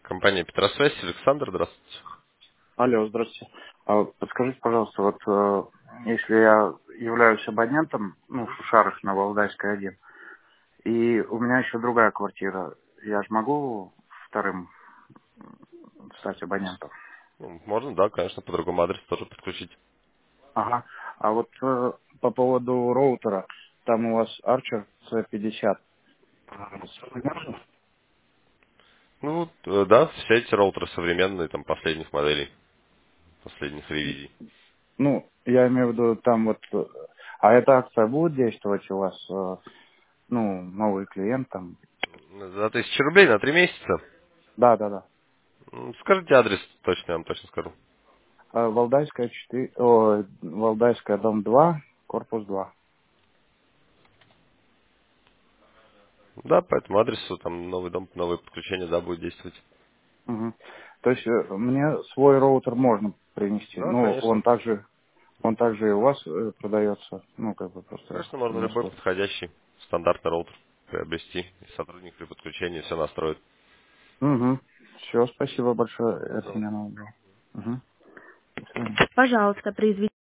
Компания Петросвязь, Александр, здравствуйте. Алло, здравствуйте. Подскажите, пожалуйста, если я являюсь абонентом, в Шушарах на Валдайской 1, и у меня еще другая квартира, я же могу вторым стать абонентом? Ну, можно, да, конечно, по другому адресу тоже подключить. Ага. По поводу роутера, там у вас Archer C50. Можно? Ну, да, все эти роутеры современные, там, последних моделей, последних ревизий. Я имею в виду, а эта акция будет действовать у вас, новый клиент там? За 1000 рублей на 3 месяца. Да, да, да. Скажите адрес точно, я вам точно скажу. Валдайская 4, Валдайская, дом 2, корпус 2. Да, по этому адресу, там, новый дом, новое подключение, да, будет действовать. Мгм. То есть мне свой роутер можно принести. Да, Ну, конечно. он также и у вас продается. Ну, как бы просто Конечно, можно на любой свой. подходящий стандартный роутер приобрести. И сотрудник при подключении все настроит. Угу. Все, спасибо большое. Это Ну, мне надо было. Мгм. До свидания. пожалуйста, произведите.